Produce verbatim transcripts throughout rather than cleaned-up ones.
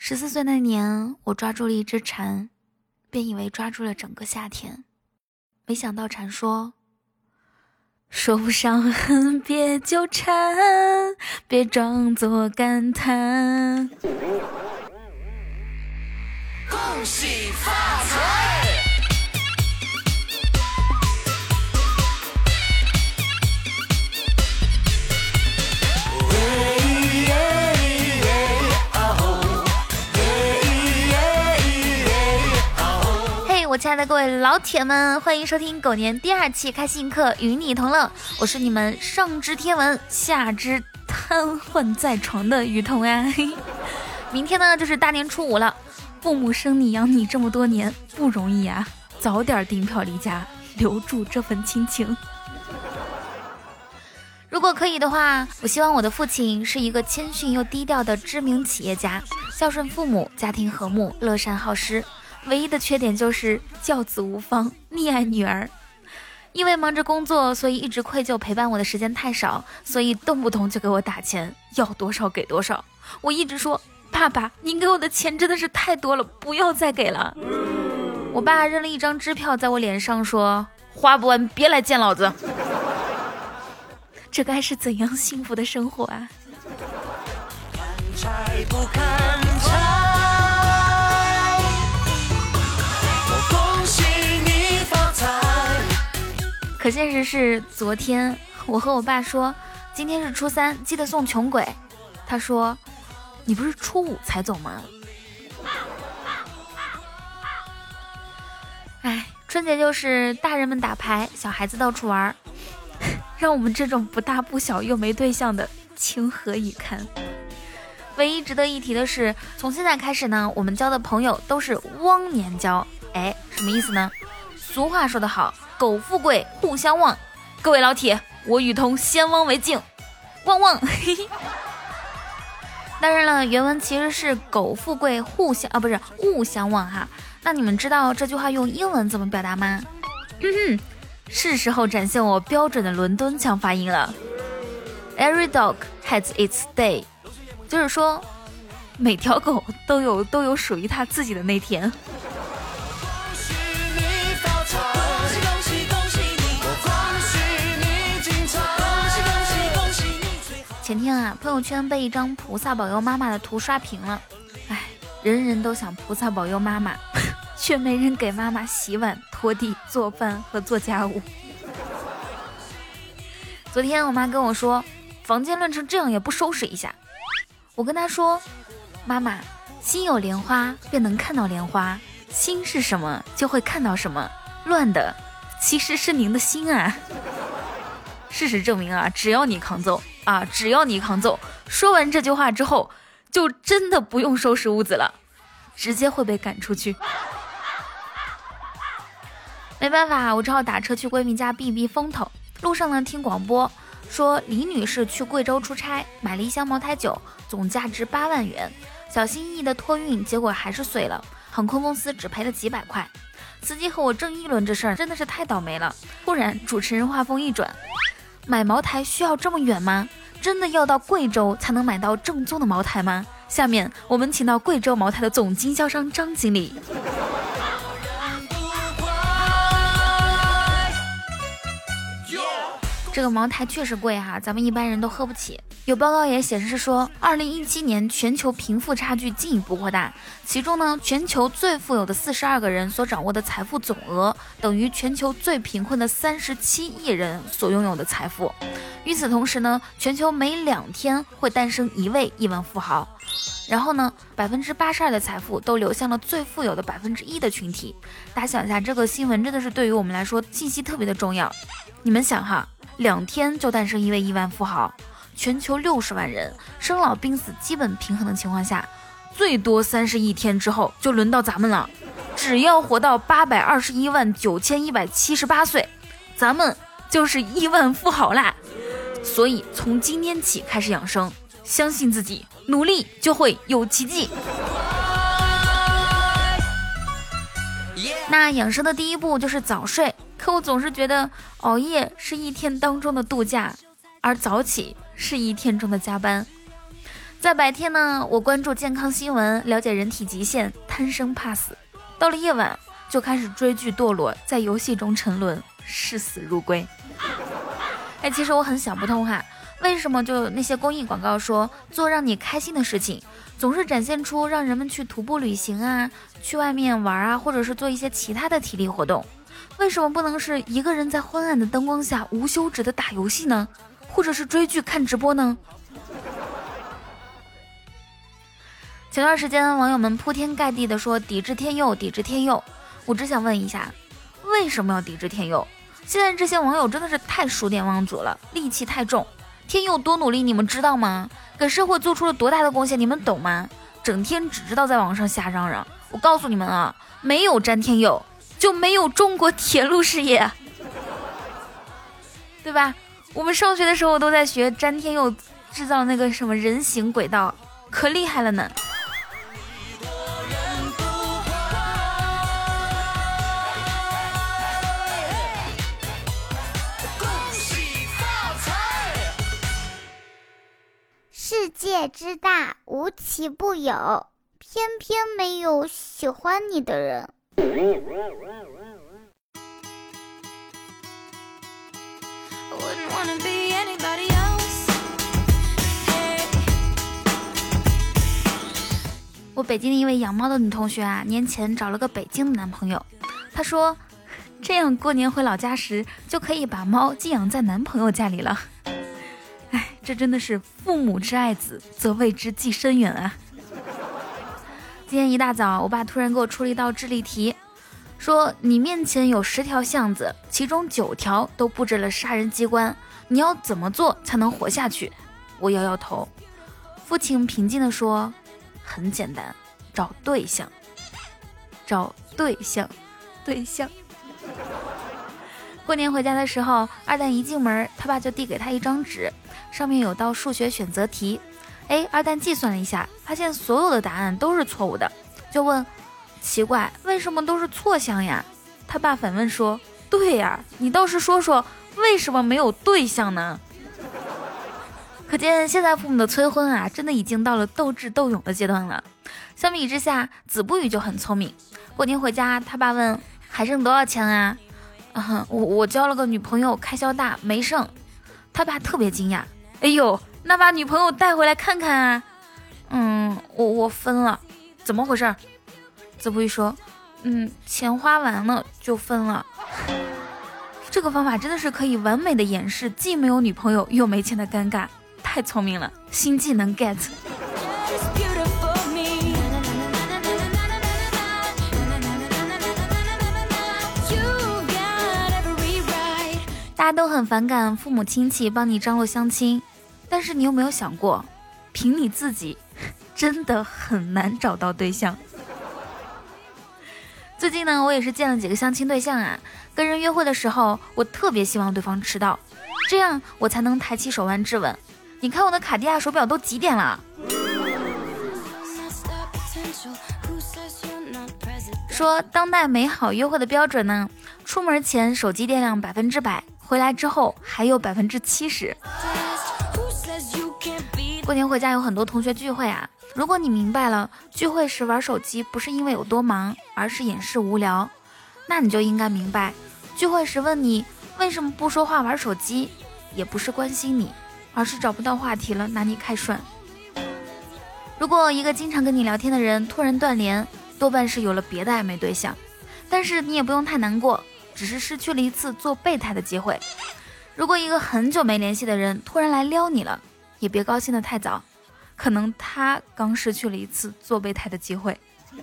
十四岁那年，我抓住了一只蝉，便以为抓住了整个夏天。没想到蝉说：说不上恨别纠缠，别装作感叹。 恭喜发财！ 我亲爱的各位老铁们，欢迎收听狗年第二期开心课，与你同乐。我是你们上知天文下知瘫痪在床的雨桐啊。明天呢就是大年初五了，父母生你养你这么多年不容易啊，早点订票离家，留住这份亲情。如果可以的话，我希望我的父亲是一个谦逊又低调的知名企业家，孝顺父母，家庭和睦，乐善好施。唯一的缺点就是教子无方，溺爱女儿。因为忙着工作，所以一直愧疚陪伴我的时间太少，所以动不动就给我打钱，要多少给多少。我一直说，爸爸，您给我的钱真的是太多了，不要再给了。我爸扔了一张支票在我脸上说，花不完别来见老子。这该是怎样幸福的生活啊。 看拆不看拆， 可现实是，昨天我和我爸说今天是初三，记得送穷鬼。他说你不是初五才走吗？哎，春节就是大人们打牌，小孩子到处玩，让我们这种不大不小又没对象的情何以堪。唯一值得一提的是，从现在开始呢，我们交的朋友都是汪年交。哎，什么意思呢？俗话说得好，苟富贵互相旺。各位老铁，我雨桐先汪为敬，旺旺。当然了，原文其实是苟富贵互相啊，不是勿相忘哈。那你们知道这句话用英文怎么表达吗？哼哼，是时候展现我标准的伦敦腔发音了。Every dog has its day， 就是说每条狗都有都有属于它自己的那天。前天啊，朋友圈被一张菩萨保佑妈妈的图刷屏了。哎，人人都想菩萨保佑妈妈，却没人给妈妈洗碗、拖地、做饭和做家务。昨天我妈跟我说，房间乱成这样也不收拾一下。我跟她说，妈妈，心有莲花便能看到莲花，心是什么就会看到什么，乱的其实是您的心啊。事实证明啊，只要你抗揍啊，只要你抗揍，说完这句话之后，就真的不用收拾屋子了，直接会被赶出去。没办法，我只好打车去闺蜜家避避风头。路上呢，听广播说李女士去贵州出差，买了一箱茅台酒，总价值八万元，小心翼翼的托运，结果还是碎了，航空公司只赔了几百块。司机和我正议论这事儿，真的是太倒霉了。忽然主持人话锋一转，买茅台需要这么远吗？真的要到贵州才能买到正宗的茅台吗？下面我们请到贵州茅台的总经销商张经理。这个茅台确实贵哈，咱们一般人都喝不起。有报告也显示说，二零一七年全球贫富差距进一步扩大，其中呢，全球最富有的四十二个人所掌握的财富总额，等于全球最贫困的三十七亿人所拥有的财富。与此同时呢，全球每两天会诞生一位亿万富豪。然后呢，百分之八十二的财富都流向了最富有的百分之一的群体。大家想一下，这个新闻真的是对于我们来说信息特别的重要。你们想哈，两天就诞生一位亿万富豪，全球六十万人，生老病死基本平衡的情况下，最多三十一天之后就轮到咱们了。只要活到八百二十一万九千一百七十八岁，咱们就是亿万富豪啦。所以从今天起开始养生，相信自己，努力就会有奇迹。那养生的第一步就是早睡，可我总是觉得熬夜是一天当中的度假，而早起是一天中的加班。 在白天呢，我关注健康新闻，了解人体极限，贪生怕死；到了夜晚，就开始追剧堕落，在游戏中沉沦，视死如归。哎，其实我很想不通哈，为什么就那些公益广告说做让你开心的事情，总是展现出让人们去徒步旅行啊，去外面玩啊，或者是做一些其他的体力活动？为什么不能是一个人在昏暗的灯光下无休止的打游戏呢？或者是追剧看直播呢？前段时间网友们铺天盖地的说抵制天佑，抵制天佑。我只想问一下，为什么要抵制天佑？现在这些网友真的是太数典忘祖了，戾气太重。天佑多努力你们知道吗？给社会做出了多大的贡献你们懂吗？整天只知道在网上瞎嚷嚷。我告诉你们啊，没有詹天佑就没有中国铁路事业，对吧？我们上学的时候都在学詹天佑制造那个什么人行轨道，可厉害了呢。 世界之大，无奇不有，偏偏没有喜欢你的人。 我北京的一位养猫的女同学啊，年前找了个北京的男朋友。她说，这样过年回老家时，就可以把猫寄养在男朋友家里了。哎，这真的是父母之爱子，则为之计深远啊！今天一大早，我爸突然给我出了一道智力题，说你面前有十条巷子，其中九条都布置了杀人机关，你要怎么做才能活下去？我摇摇头。父亲平静地说，很简单，找对象，找对象，对象。过年回家的时候，二蛋一进门，他爸就递给他一张纸，上面有道数学选择题。哎，二蛋计算了一下，发现所有的答案都是错误的，就问，奇怪，为什么都是错项呀？他爸反问说，对呀，你倒是说说为什么没有对象呢？可见现在父母的催婚啊，真的已经到了斗智斗勇的阶段了。相比之下，子不语就很聪明。过年回家，他爸问，还剩多少钱啊？啊我我交了个女朋友，开销大，没剩。他爸特别惊讶，哎呦，那把女朋友带回来看看啊。嗯，我我分了，怎么回事？子不语说，嗯，钱花完了就分了。这个方法真的是可以完美的掩饰既没有女朋友又没钱的尴尬，太聪明了，新技能 get。 大家都很反感父母亲戚帮你张罗相亲，但是你有没有想过，凭你自己真的很难找到对象。最近呢，我也是见了几个相亲对象啊，跟人约会的时候，我特别希望对方迟到，这样我才能抬起手腕质问，你看我的卡地亚手表都几点了？说当代美好约会的标准呢，出门前手机电量百分之百，回来之后还有百分之七十。过年回家有很多同学聚会啊，如果你明白了聚会时玩手机不是因为有多忙，而是掩饰无聊，那你就应该明白，聚会时问你为什么不说话玩手机，也不是关心你，而是找不到话题了拿你开涮。如果一个经常跟你聊天的人突然断联，多半是有了别的暧昧对象，但是你也不用太难过，只是失去了一次做备胎的机会。如果一个很久没联系的人突然来撩你了，也别高兴得太早，可能他刚失去了一次做备胎的机会。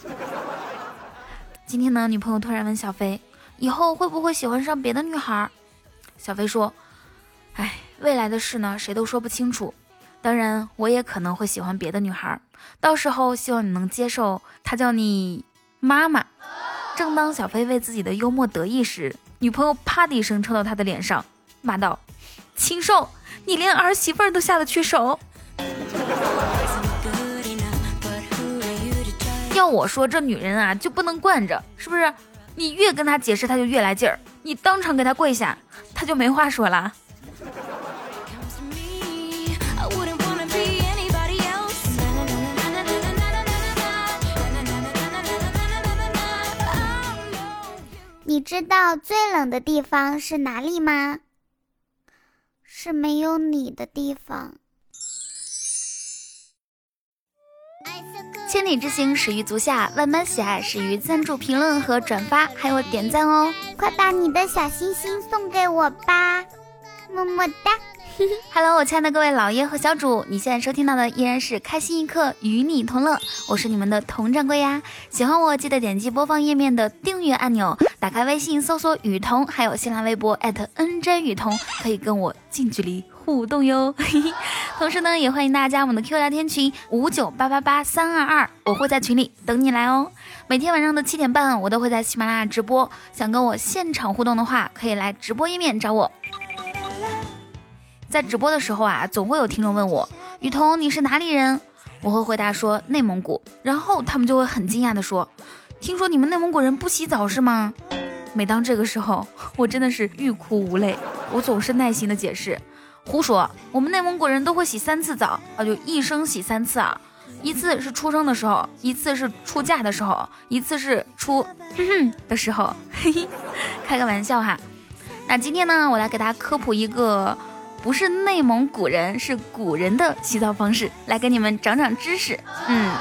今天呢，女朋友突然问小飞，以后会不会喜欢上别的女孩？小飞说，哎，未来的事呢，谁都说不清楚。当然，我也可能会喜欢别的女孩，到时候希望你能接受她叫你妈妈。正当小飞为自己的幽默得意时，女朋友啪的一声抽到他的脸上，骂道，禽兽，你连儿媳妇儿都下得去手。要我说，这女人啊就不能惯着，是不是？你越跟她解释她就越来劲儿，你当场给她跪下，她就没话说了。 你知道最冷的地方是哪里吗？是没有你的地方。 千里之行始于足下，万般喜爱始于赞助、评论和转发，还有点赞哦！ 快把你的小心心送给我吧，么么哒。 Hello， 我亲爱的各位老爷和小主，你现在收听到的依然是开心一刻与你同乐，我是你们的佟掌柜呀。喜欢我记得点击播放页面的订阅按钮，打开微信搜索雨桐，还有新浪微博 at N J 雨桐，可以跟我近距离互动哟。同时呢，也欢迎大家加我们的 Q 聊天群五九八八八三二二，我会在群里等你来哦。每天晚上的七点半，我都会在喜马拉雅直播，想跟我现场互动的话，可以来直播页面找我。在直播的时候啊，总会有听众问我，雨桐你是哪里人？我会回答说内蒙古，然后他们就会很惊讶的说，听说你们内蒙古人不洗澡是吗？每当这个时候，我真的是欲哭无泪，我总是耐心的解释，胡说，我们内蒙古人都会洗三次澡啊，就一生洗三次啊，一次是出生的时候，一次是出嫁的时候，一次是出哼哼的时候，嘿嘿，开个玩笑哈。那今天呢，我来给大家科普一个不是内蒙古人，是古人的洗澡方式，来给你们长长知识。嗯，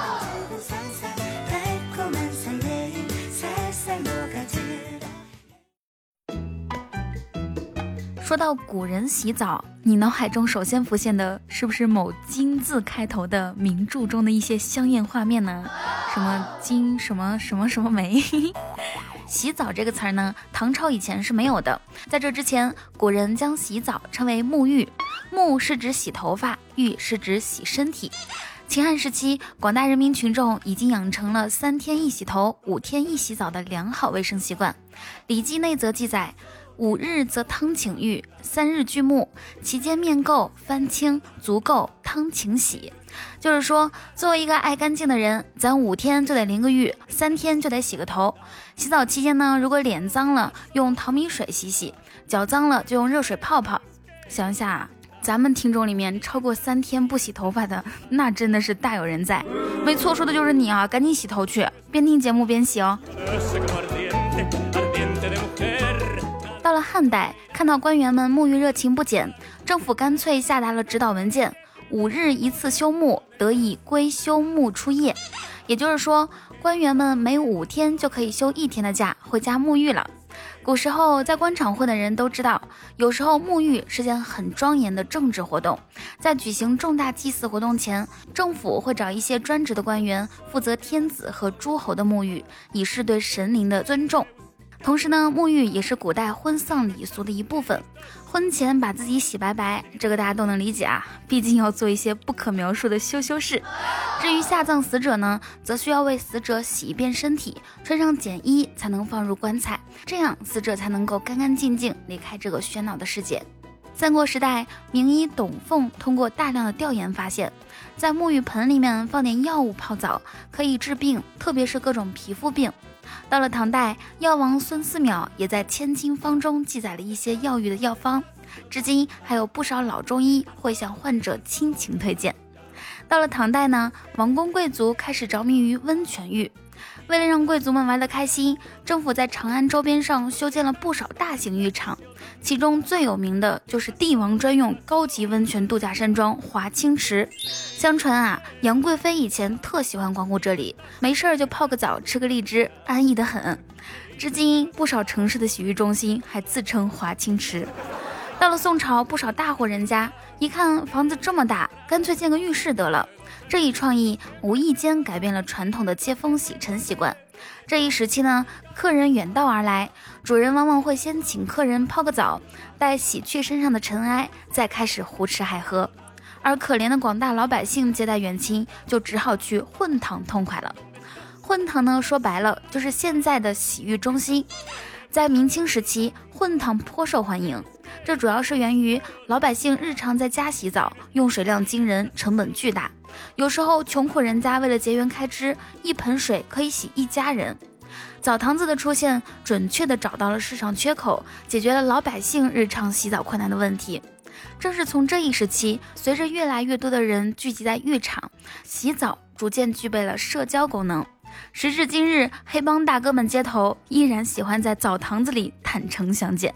说到古人洗澡，你脑海中首先浮现的是不是某金字开头的名著中的一些香艳画面呢？什么金什么什么什么梅？洗澡这个词儿呢，唐朝以前是没有的。在这之前，古人将洗澡称为沐浴，沐是指洗头发，浴是指洗身体。秦汉时期，广大人民群众已经养成了三天一洗头、五天一洗澡的良好卫生习惯。《礼记内则》记载，五日则汤请浴，三日俱沐，其间面垢翻清，足垢汤请洗。就是说，作为一个爱干净的人，咱五天就得淋个浴，三天就得洗个头。洗澡期间呢，如果脸脏了，用淘米水洗洗；脚脏了，就用热水泡泡。想想啊，咱们听众里面超过三天不洗头发的，那真的是大有人在。没错，说的就是你啊，赶紧洗头去，边听节目边洗哦。到了汉代，看到官员们沐浴热情不减，政府干脆下达了指导文件，五日一次休沐，得以归休沐出夜。也就是说，官员们每五天就可以休一天的假，回家沐浴了。古时候在官场混的人都知道，有时候沐浴是件很庄严的政治活动。在举行重大祭祀活动前，政府会找一些专职的官员负责天子和诸侯的沐浴，以示对神灵的尊重。同时呢，沐浴也是古代婚丧礼俗的一部分。婚前把自己洗白白，这个大家都能理解啊，毕竟要做一些不可描述的羞羞事。至于下葬死者呢，则需要为死者洗一遍身体，穿上简衣才能放入棺材，这样死者才能够干干净净离开这个喧闹的世界。三国时代，名医董奉通过大量的调研发现，在沐浴盆里面放点药物泡澡可以治病，特别是各种皮肤病。到了唐代，药王孙思邈也在《千金方》中记载了一些药浴的药方，至今还有不少老中医会向患者亲情推荐。到了唐代呢，王公贵族开始着迷于温泉浴。为了让贵族们玩得开心，政府在长安周边上修建了不少大型浴场，其中最有名的就是帝王专用高级温泉度假山庄华清池。相传啊，杨贵妃以前特喜欢光顾这里，没事儿就泡个澡，吃个荔枝，安逸得很。至今不少城市的洗浴中心还自称华清池。到了宋朝，不少大户人家一看房子这么大，干脆建个浴室得了。这一创意无意间改变了传统的接风洗尘习惯。这一时期呢，客人远道而来，主人往往会先请客人泡个澡，待洗去身上的尘埃，再开始胡吃海喝。而可怜的广大老百姓接待远亲，就只好去混堂痛快了。混堂呢，说白了就是现在的洗浴中心。在明清时期，混堂颇受欢迎，这主要是源于老百姓日常在家洗澡，用水量惊人，成本巨大。有时候穷苦人家为了节约开支，一盆水可以洗一家人。澡堂子的出现，准确地找到了市场缺口，解决了老百姓日常洗澡困难的问题。正是从这一时期，随着越来越多的人聚集在浴场，洗澡逐渐具备了社交功能。 时至今日，黑帮大哥们街头依然喜欢在澡堂子里坦诚相见。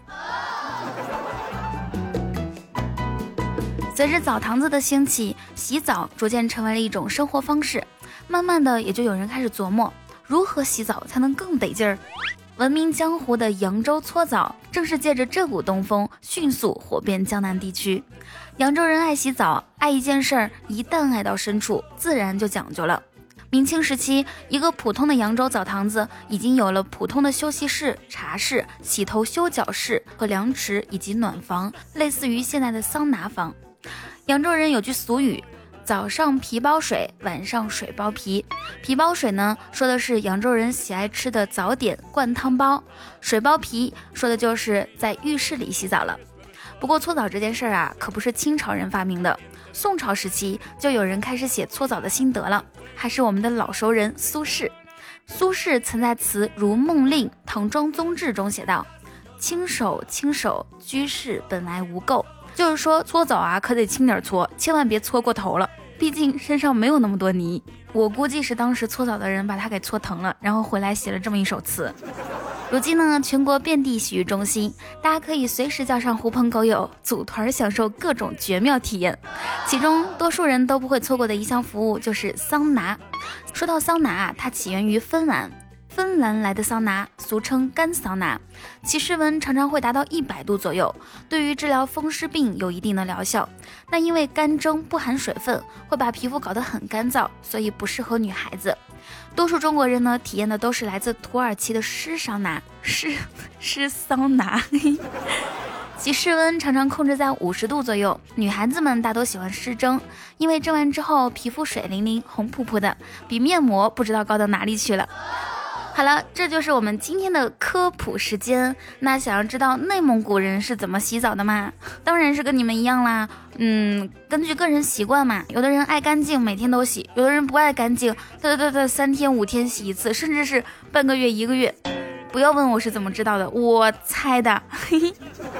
随着澡堂子的兴起，洗澡逐渐成为了一种生活方式，慢慢的也就有人开始琢磨如何洗澡才能更得劲儿。闻名江湖的扬州搓澡正是借着这股东风迅速火遍江南地区。扬州人爱洗澡，爱一件事儿，一旦爱到深处，自然就讲究了。明清时期，一个普通的扬州澡堂子已经有了普通的休息室、茶室、洗头修脚室和凉池以及暖房，类似于现在的桑拿房。扬州人有句俗语，早上皮包水，晚上水包皮。皮包水呢，说的是扬州人喜爱吃的早点灌汤包；水包皮说的就是在浴室里洗澡了。不过搓澡这件事儿啊，可不是清朝人发明的，宋朝时期就有人开始写搓澡的心得了，还是我们的老熟人苏轼。苏轼曾在词《如梦令·唐庄宗志》中写道：轻手轻手，居士本来无垢。就是说搓澡啊，可得轻点搓，千万别搓过头了，毕竟身上没有那么多泥。我估计是当时搓澡的人把他给搓疼了，然后回来写了这么一首词。如今呢，全国遍地洗浴中心，大家可以随时叫上狐朋狗友，组团享受各种绝妙体验。其中多数人都不会错过的一项服务就是桑拿。说到桑拿啊，它起源于芬兰。芬兰来的桑拿俗称干桑拿，其室温常常会达到一百度左右，对于治疗风湿病有一定的疗效。那因为干蒸不含水分，会把皮肤搞得很干燥，所以不适合女孩子。多数中国人呢，体验的都是来自土耳其的湿桑拿，湿湿桑拿其室温常常控制在五十度左右，女孩子们大多喜欢湿蒸，因为蒸完之后皮肤水灵灵红扑扑的，比面膜不知道高到哪里去了。好了，这就是我们今天的科普时间。那想要知道内蒙古人是怎么洗澡的吗？当然是跟你们一样啦。嗯，根据个人习惯嘛，有的人爱干净，每天都洗；有的人不爱干净，对对对，三天五天洗一次，甚至是半个月一个月。不要问我是怎么知道的，我猜的。嘿嘿。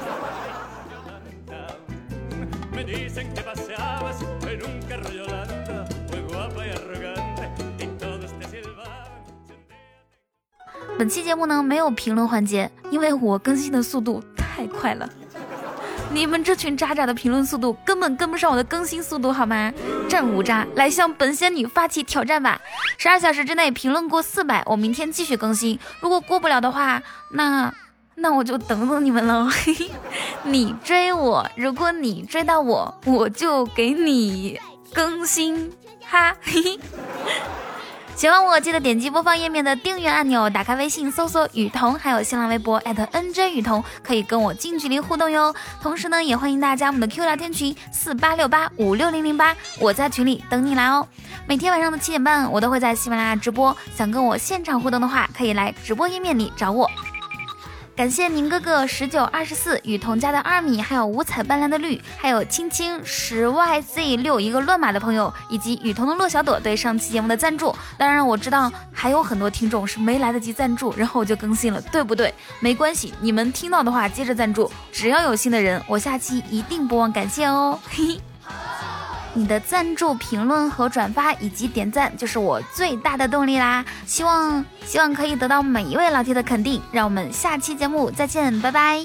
本期节目呢没有评论环节，因为我更新的速度太快了，你们这群渣渣的评论速度根本跟不上我的更新速度好吗？战五渣，来向本仙女发起挑战吧！十二小时之内评论过四百，我明天继续更新。如果过不了的话，那那我就等等你们了。你追我，如果你追到我，我就给你更新哈。喜欢我记得点击播放页面的订阅按钮，打开微信搜索雨桐，还有新浪微博 at N J 雨桐，可以跟我近距离互动哟。同时呢，也欢迎大家加我们的 Q 聊天群四八六八五六零零八，我在群里等你来哦。每天晚上的七点半，我都会在喜马拉雅直播，想跟我现场互动的话，可以来直播页面里找我。感谢宁哥哥十九二十四雨桐家的二米，还有五彩斑斓的绿，还有青青十 Y Z 六一个乱码的朋友，以及雨桐的洛小朵对上期节目的赞助。当然我知道还有很多听众是没来得及赞助，然后我就更新了，对不对？没关系，你们听到的话接着赞助，只要有新的人，我下期一定不忘感谢哦。嘿嘿。你的赞助、评论和转发以及点赞就是我最大的动力啦！希望希望可以得到每一位老铁的肯定，让我们下期节目再见，拜拜！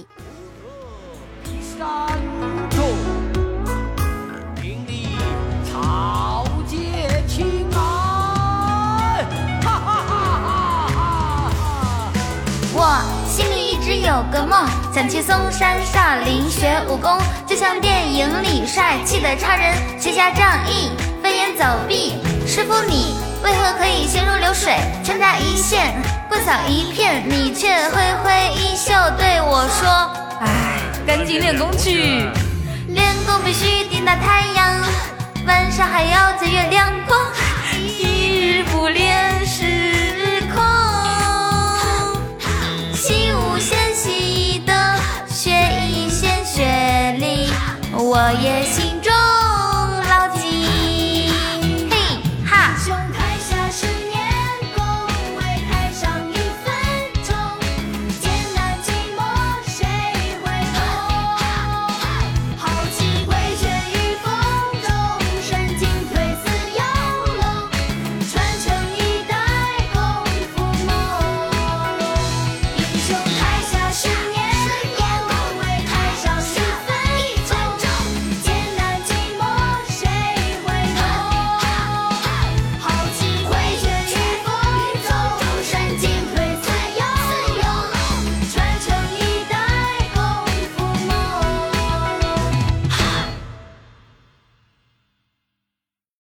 山中迎你草芥青来，哈哈哈哈哈哈！ 我心里一直有个梦，想去嵩山少林学武功，就像电影里帅气的超人，卸下仗义，飞檐走壁。师傅你为何可以心如流水，拳打一线，棍扫一片，你却挥挥衣袖对我说， 唉，赶紧练功去， 练功必须顶大太阳，晚上还要在月亮光，一日不练是空。习武先习德，学艺先学礼，我也习